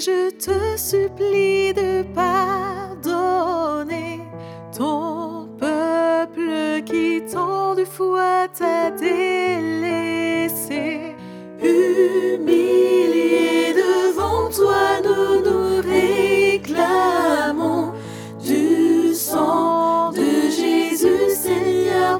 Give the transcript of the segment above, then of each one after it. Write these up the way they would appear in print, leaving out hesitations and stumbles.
je te supplie de pardonner ton peuple qui tant de fois t'a délaissé. Humiliés devant toi, nous nous réclamons du sang de Jésus. Seigneur,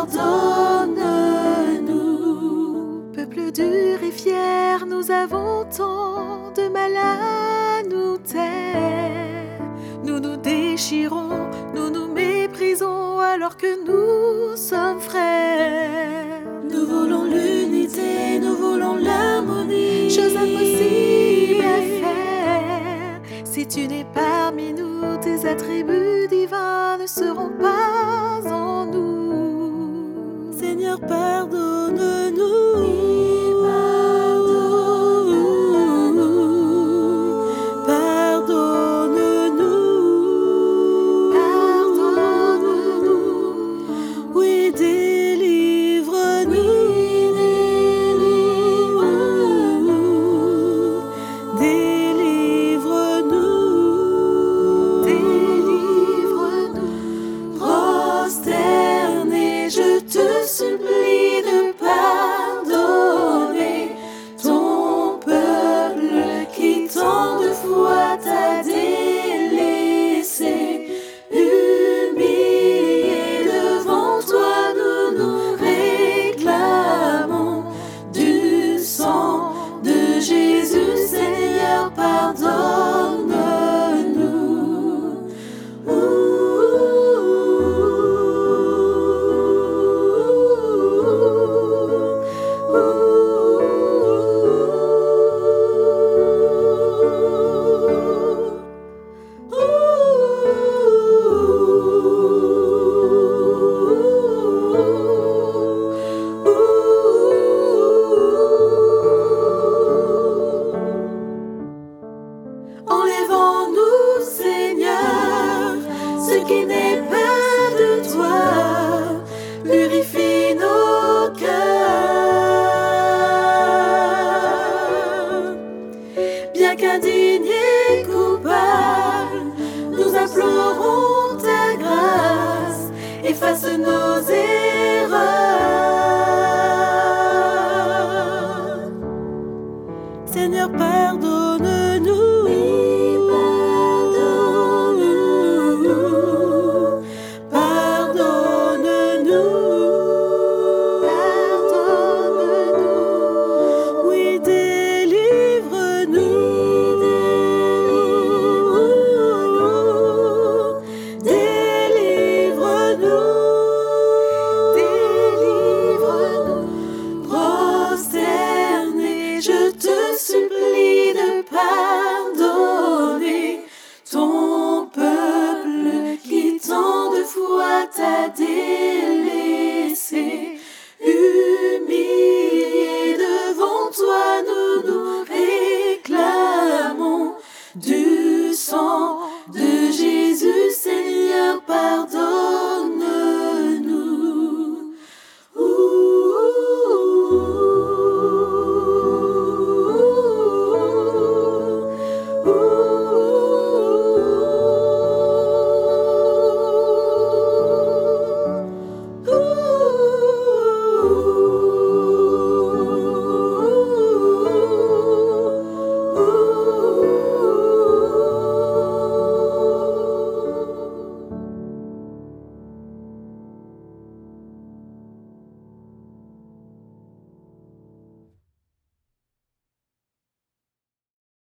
pardonne-nous. Peuple dur et fier, nous avons tant de mal à nous taire. Nous nous déchirons, nous nous méprisons alors que nous sommes frères. Nous voulons l'unité, nous voulons l'harmonie, chose impossible à faire. Si tu n'es parmi nous, tes attributs divins ne seront pas en nous. Seigneur, pardonne-nous. Supplie de pardonner ton peuple qui tant de fois t'a délaissé. Humiliés devant toi, nous nous réclamons du sang de Jésus. Seigneur, pardonne-nous. Enlève-nous, Seigneur, ce qui n'est pas de toi. Purifie nos cœurs. Bien qu'indignés, coupables, nous implorons ta grâce. Efface nos erreurs. Seigneur, pardonne.